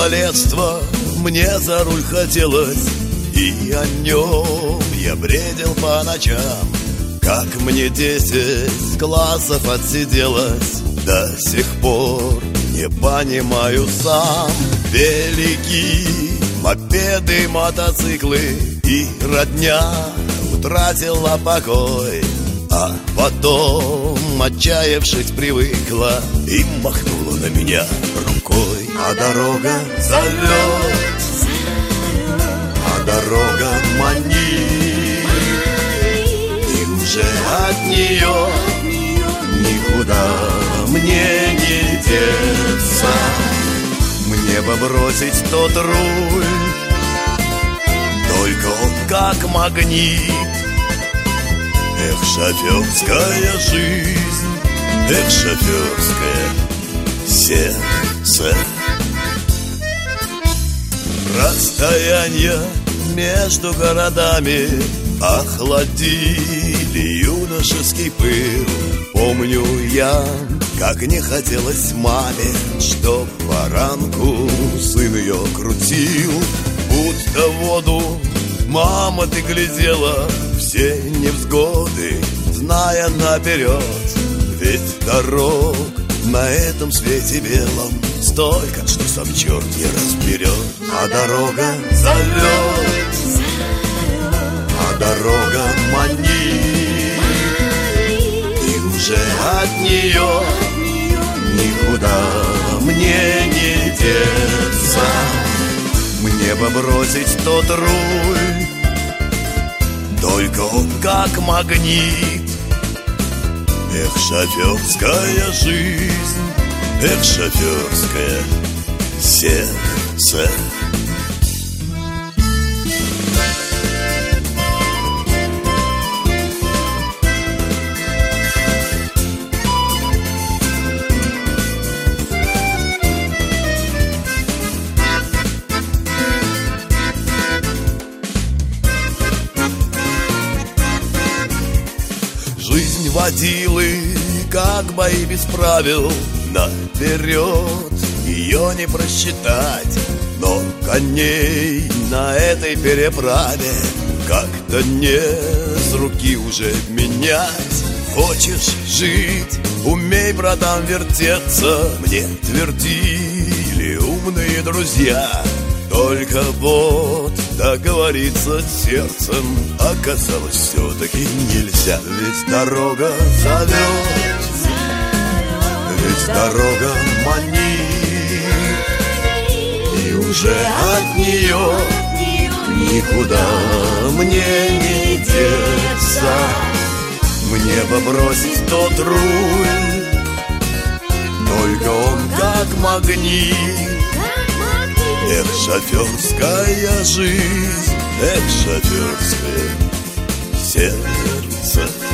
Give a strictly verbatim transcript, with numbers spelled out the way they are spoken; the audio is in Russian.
малолетства мне за руль хотелось, и о нем я бредил по ночам. Как мне десять классов отсиделось, до сих пор не понимаю сам. Велики мопеды, мотоциклы, и родня утратила покой. А потом, отчаявшись, привыкла и махнула на меня рукой. А дорога зовет, а дорога манит, и уже от нее никуда мне не деться. Мне бы бросить тот руль, только он как магнит. Эх, шоферская жизнь, эх, шоферское сердце. Расстояния между городами охладили юношеский пыл. Помню я, как не хотелось маме, чтоб баранку сын ее крутил. Будто в воду, мама, ты глядела все невзгоды, зная наперед. Ведь дорог на этом свете белом столько, что сам черт не разберет. А дорога зовет, а дорога манит, и уже от нее никуда мне не деться. Мне бы бросить тот руль, только он как магнит. Эх, шоферская жизнь, эх, шоферское сердце. Жизнь водилы, как бои без правил, наперед ее не просчитать. Но коней на этой переправе как-то не с руки уже менять. Хочешь жить, умей, братан, вертеться, мне твердили умные друзья. Только вот договориться с сердцем оказалось все-таки нельзя. Ведь дорога зовет, ведь дорога манит, и уже от нее никуда мне не деться. Мне бы бросить тот руль, только он как магнит. Эх, шоферская жизнь, эх, шоферское сердце.